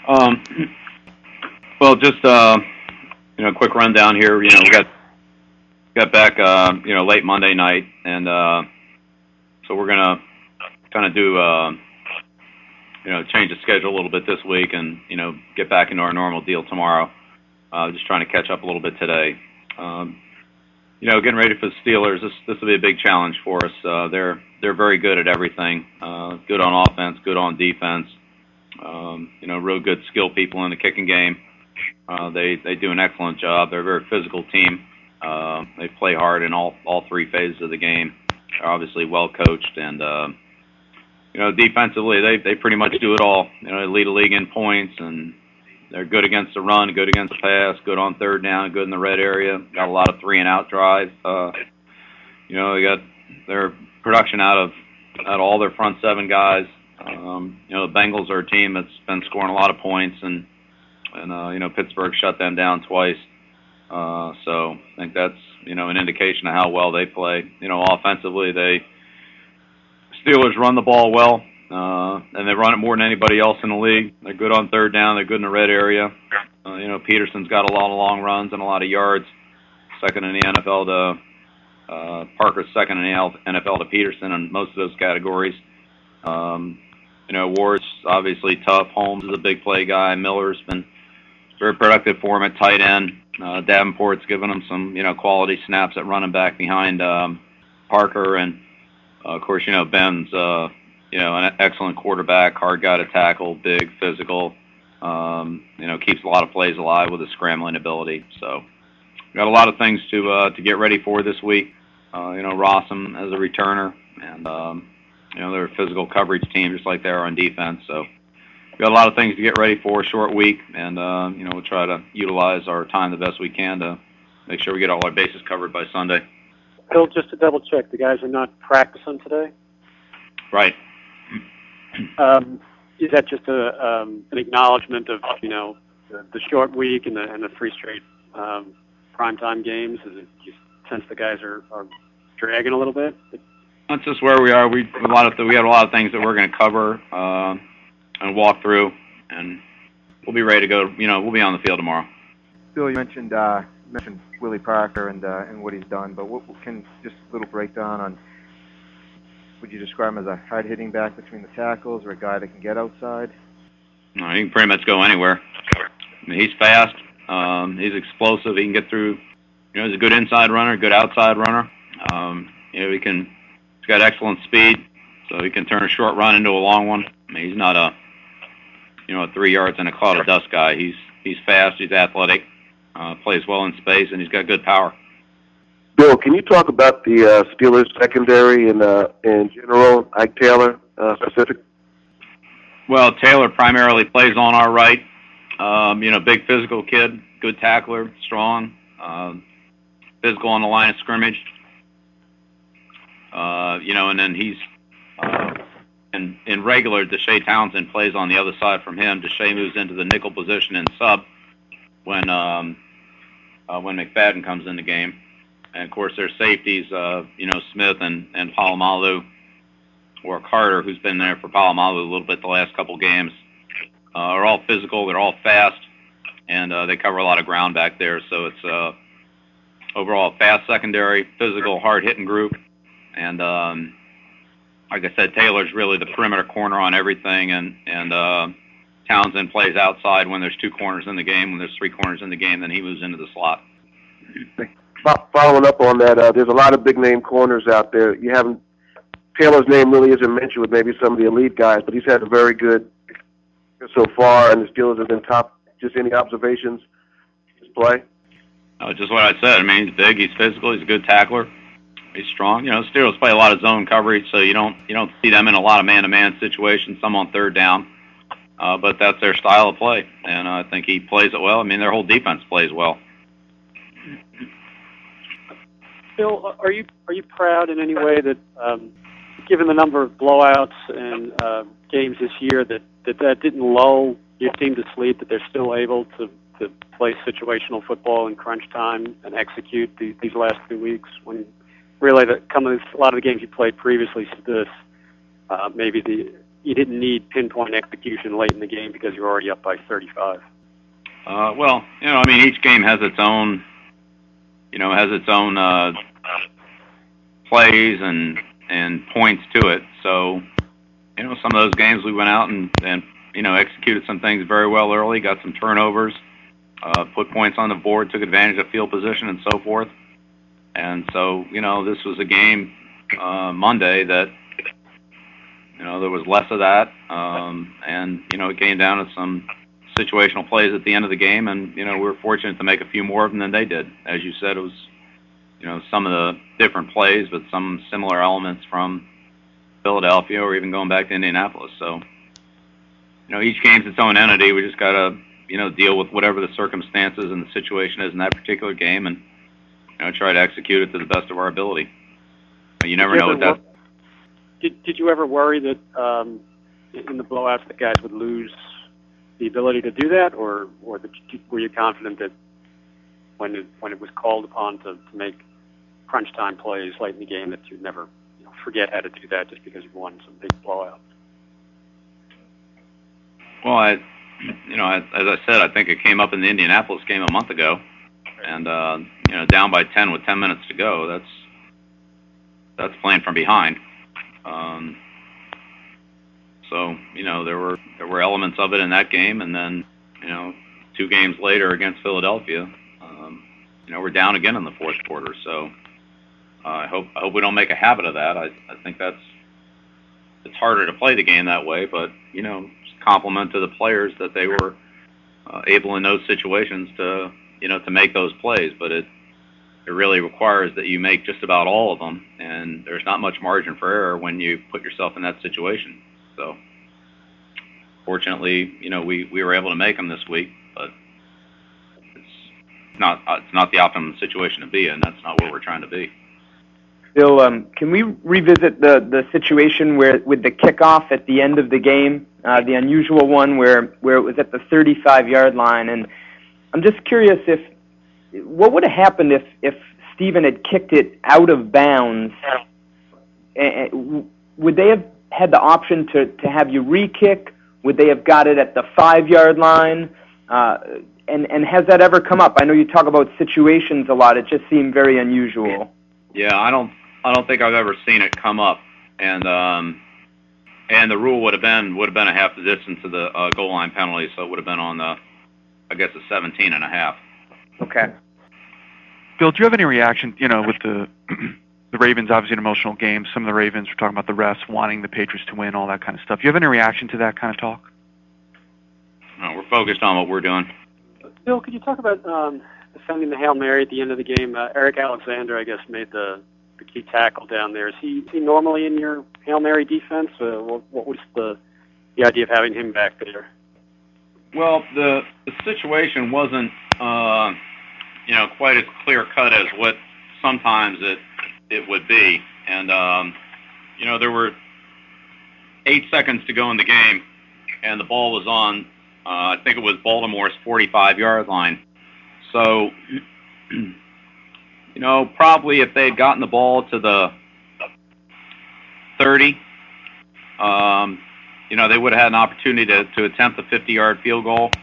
Um, well, just quick rundown here. We got back late Monday night, and so we're gonna kind of do change the schedule a little bit this week, and get back into our normal deal tomorrow. Just trying to catch up a little bit today. Getting ready for the Steelers. This will be a big challenge for us. They're very good at everything. Good on offense, good on defense. Real good skill people in the kicking game. They do an excellent job. They're a very physical team. They play hard in all three phases of the game. They're obviously well coached, and defensively they pretty much do it all. They lead the league in points, and they're good against the run, good against the pass, good on third down, good in the red area. Got a lot of 3-and-out drives. They got their production out of all their front seven guys. The Bengals are a team that's been scoring a lot of points, and Pittsburgh shut them down twice. So I think that's an indication of how well they play. Offensively, Steelers run the ball well, and they run it more than anybody else in the league. They're good on third down. They're good in the red area. Peterson's got a lot of long runs and a lot of yards. Second in the NFL to Parker's second in the NFL to Peterson in most of those categories. Ward's obviously tough. Holmes is a big play guy. Miller's been very productive for him at tight end. Davenport's given him some, quality snaps at running back behind Parker. And, of course, Ben's, an excellent quarterback, hard guy to tackle, big, physical, keeps a lot of plays alive with his scrambling ability. So got a lot of things to get ready for this week. Rossum as a returner, and, they're a physical coverage team just like they are on defense. So we've got a lot of things to get ready for, a short week, and, we'll try to utilize our time the best we can to make sure we get all our bases covered by Sunday. Bill, just to double check, the guys are not practicing today? Right. Is that just an acknowledgement of, the short week and the 3 straight primetime games? Is it you sense the guys are dragging a little bit? That's just where we are. We have a lot of things that we're going to cover and walk through, and we'll be ready to go. We'll be on the field tomorrow. Bill, you mentioned Willie Parker and what he's done, but what can just a little breakdown on? Would you describe him as a hard-hitting back between the tackles, or a guy that can get outside? No, he can pretty much go anywhere. He's fast. He's explosive. He can get through. He's a good inside runner, good outside runner. He's got excellent speed, so he can turn a short run into a long one. He's not a 3 yards in a cloud of dust guy. He's fast. He's athletic. Plays well in space, and he's got good power. Bill, can you talk about the Steelers secondary in general, Ike Taylor specific? Well, Taylor primarily plays on our right. Big physical kid, good tackler, strong, physical on the line of scrimmage. And then he's in regular. Deshae Townsend plays on the other side from him. Deshae moves into the nickel position in sub when McFadden comes in the game. And, of course, there's safeties, Smith and Palomalu, or Carter, who's been there for Palomalu a little bit the last couple games, are all physical. They're all fast, and they cover a lot of ground back there. So it's overall a fast secondary, physical, hard-hitting group. And, like I said, Taylor's really the perimeter corner on everything, and Townsend plays outside when there's 2 corners in the game. When there's 3 corners in the game, then he moves into the slot. Following up on that, there's a lot of big-name corners out there. Taylor's name really isn't mentioned with maybe some of the elite guys, but he's had a very good so far, and the Steelers have been top. Just any observations? His play? Just what I said. He's big, he's physical, he's a good tackler, he's strong. Steelers play a lot of zone coverage, so you don't see them in a lot of man-to-man situations. Some on third down, but that's their style of play, and I think he plays it well. Their whole defense plays well. Bill, are you proud in any way that, given the number of blowouts and games this year, that didn't lull your team to sleep, that they're still able to play situational football in crunch time and execute these last 2 weeks, when really a lot of the games you played previously to this, maybe you didn't need pinpoint execution late in the game because you're already up by 35? Well, I mean, each game has its own, plays and points to it. So, some of those games we went out and executed some things very well early, got some turnovers, put points on the board, took advantage of field position and so forth. And so, this was a game Monday that, there was less of that. And, it came down to some situational plays at the end of the game, and, we were fortunate to make a few more of them than they did. As you said, it was, some of the different plays, but some similar elements from Philadelphia or even going back to Indianapolis. So, each game's its own entity. We just got to, deal with whatever the circumstances and the situation is in that particular game and, try to execute it to the best of our ability. You never know what that... Did you ever worry that in the blowouts the guys would lose the ability to do that, or were you confident that when it was called upon to make crunch time plays late in the game that you'd never forget how to do that just because you won some big blowout? Well, as I said, I think it came up in the Indianapolis game a month ago, and down by 10 with 10 minutes to go. That's playing from behind. So there were elements of it in that game, and then 2 games later against Philadelphia, we're down again in the fourth quarter. So I hope we don't make a habit of that. I think it's harder to play the game that way, but compliment to the players that they were able in those situations to make those plays. But it really requires that you make just about all of them, and there's not much margin for error when you put yourself in that situation. So fortunately, we were able to make them this week, but it's not the optimum situation to be in. That's not where we're trying to be. Bill, can we revisit the situation with the kickoff at the end of the game, the unusual one where it was at the 35-yard line? And I'm just curious what would have happened if Stephen had kicked it out of bounds? Would they have had the option to have you re-kick? Would they have got it at the 5-yard line? And has that ever come up? I know you talk about situations a lot. It just seemed very unusual. Yeah, I don't think I've ever seen it come up. And the rule would have been a half the distance of the goal line penalty, so it would have been on the 17.5. Okay. Bill, do you have any reaction, with the Ravens, obviously an emotional game. Some of the Ravens were talking about the refs wanting the Patriots to win, all that kind of stuff. Do you have any reaction to that kind of talk? No, we're focused on what we're doing. Bill, could you talk about defending the Hail Mary at the end of the game? Eric Alexander, I guess, made the key tackle down there. Is he normally in your Hail Mary defense? What was the idea of having him back there? Well, the situation wasn't quite as clear cut as what sometimes it would be, and there were 8 seconds to go in the game, and the ball was on I think it was Baltimore's 45-yard line. So probably if they had gotten the ball to the 30, they would have had an opportunity to attempt a 50-yard field goal.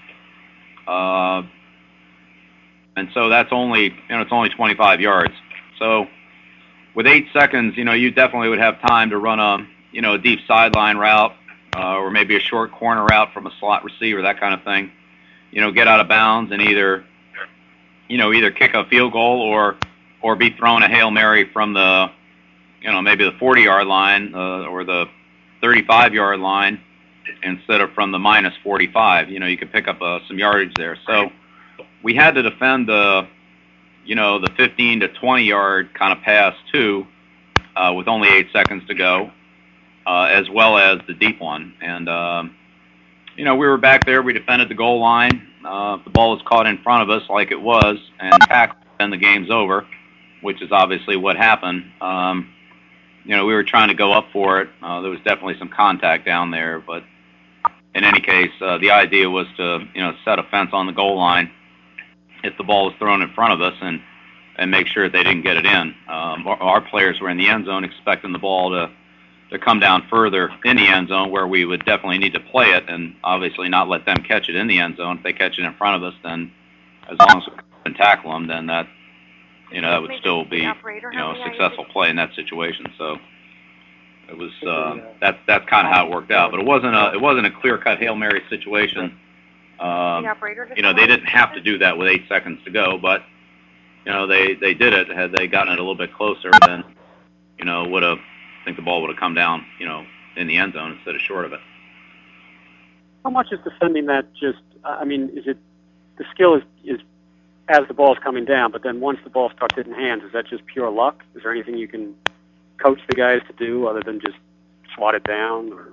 And so that's only, it's only 25 yards. So with 8 seconds, you definitely would have time to run a deep sideline route, or maybe a short corner route from a slot receiver, that kind of thing. Get out of bounds and either kick a field goal or be thrown a Hail Mary from the, maybe the 40-yard line, or the 35-yard line instead of from the minus 45. You could pick up some yardage there. So we had to defend the 15 to 20-yard kind of pass too, with only 8 seconds to go, as well as the deep one. And, we were back there. We defended the goal line. The ball was caught in front of us like it was, and tackled, and the game's over, which is obviously what happened. We were trying to go up for it. There was definitely some contact down there, but in any case, the idea was to, set a fence on the goal line if the ball was thrown in front of us and make sure that they didn't get it in. Our players were in the end zone expecting the ball to come down further in the end zone where we would definitely need to play it, and obviously not let them catch it in the end zone. If they catch it in front of us, then as long as we can tackle them, then that that would still be a successful play in that situation. So it was that's kind of how it worked out. But it wasn't a clear-cut Hail Mary situation. They didn't have to do that with 8 seconds to go, but they did it. Had they gotten it a little bit closer, then I think the ball would have come down in the end zone instead of short of it. How much is defending that just? I mean, is it the skill is as the ball is coming down, but then once the ball starts hitting hands, is that just pure luck? Is there anything you can coach the guys to do other than just swat it down? Or?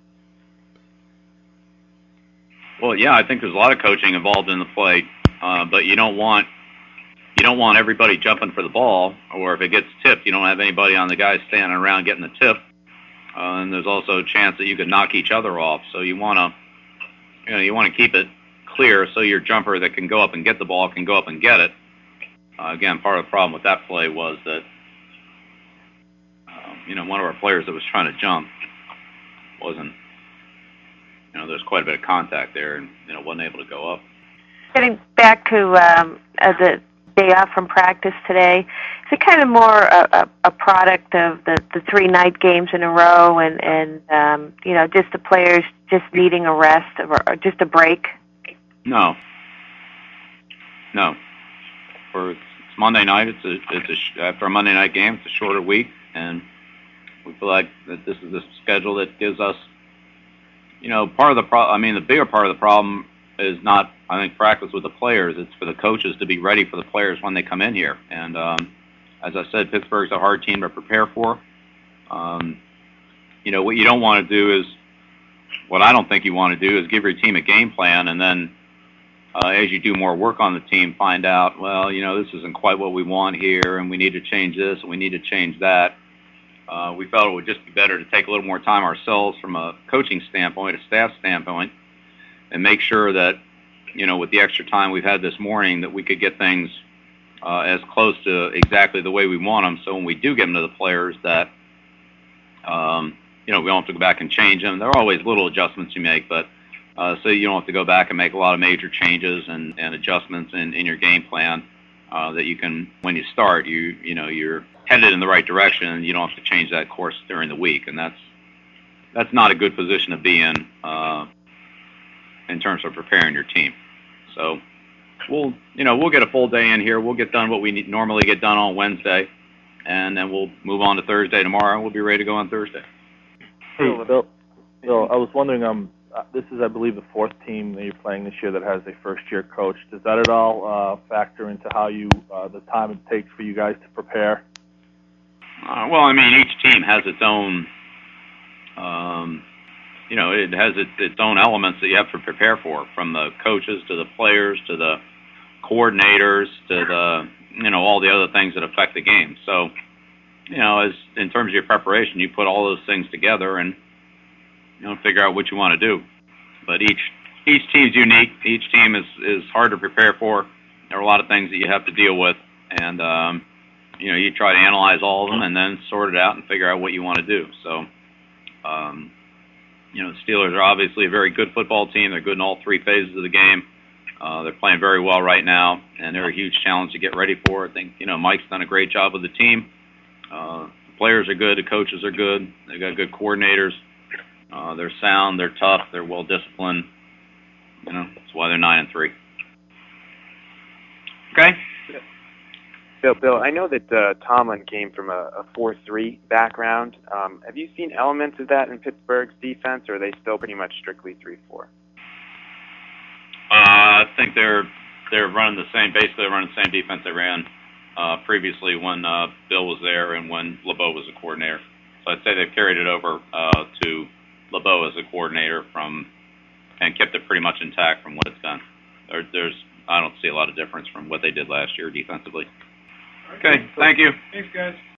Well, yeah, I think there's a lot of coaching involved in the play, but you don't want everybody jumping for the ball, or if it gets tipped, you don't have anybody on the guys standing around getting the tip, and there's also a chance that you could knock each other off. So you want to keep it clear so your jumper that can go up and get the ball can go up and get it. Again, part of the problem with that play was that one of our players that was trying to jump wasn't. There's quite a bit of contact there, and wasn't able to go up. Getting back to the day off from practice today, is it kind of more a product of the 3 night games in a row, and just the players just needing a rest or just a break? No. It's Monday night. After a Monday night game, it's a shorter week, and we feel like that this is a schedule that gives us. Part of the problem. I mean, the bigger part of the problem is not, I think, practice with the players. It's for the coaches to be ready for the players when they come in here. And as I said, Pittsburgh's a hard team to prepare for. What you don't want to do is, what I don't think you want to do is give your team a game plan, and then as you do more work on the team, find out, well, this isn't quite what we want here, and we need to change this, and we need to change that. We felt it would just be better to take a little more time ourselves from a coaching standpoint, a staff standpoint, and make sure that, with the extra time we've had this morning, that we could get things as close to exactly the way we want them. So when we do get them to the players, that we don't have to go back and change them. There are always little adjustments you make, but so you don't have to go back and make a lot of major changes and adjustments in your game plan. That you can, when you start, you're headed in the right direction, and you don't have to change that course during the week, and that's not a good position to be in terms of preparing your team. So we'll get a full day in here. We'll get done what we normally get done on Wednesday, and then we'll move on to Thursday tomorrow, and we'll be ready to go on Thursday. Hey, Bill, I was wondering, this is, I believe, the 4th team that you're playing this year that has a first-year coach. Does that at all factor into how the time it takes for you guys to prepare? Well, I mean, each team has its own, it has its own elements that you have to prepare for, from the coaches to the players to the coordinators to the, all the other things that affect the game. So, as in terms of your preparation, you put all those things together and figure out what you want to do. But each team's unique. Each team is hard to prepare for. There are a lot of things that you have to deal with, and you try to analyze all of them and then sort it out and figure out what you want to do. So, the Steelers are obviously a very good football team. They're good in all 3 phases of the game. They're playing very well right now, and they're a huge challenge to get ready for. I think Mike's done a great job with the team. The players are good. The coaches are good. They've got good coordinators. They're sound. They're tough. They're well disciplined. That's why they're 9-3. Okay. Bill, I know that Tomlin came from a 4-3 background. Have you seen elements of that in Pittsburgh's defense, or are they still pretty much strictly 3-4? I think they're running the same. Basically, they're running the same defense they ran previously when Bill was there and when LeBeau was a coordinator. So I'd say they've carried it over to LeBeau as a coordinator and kept it pretty much intact from what it's done. I don't see a lot of difference from what they did last year defensively. Okay, thank you. Thanks, guys.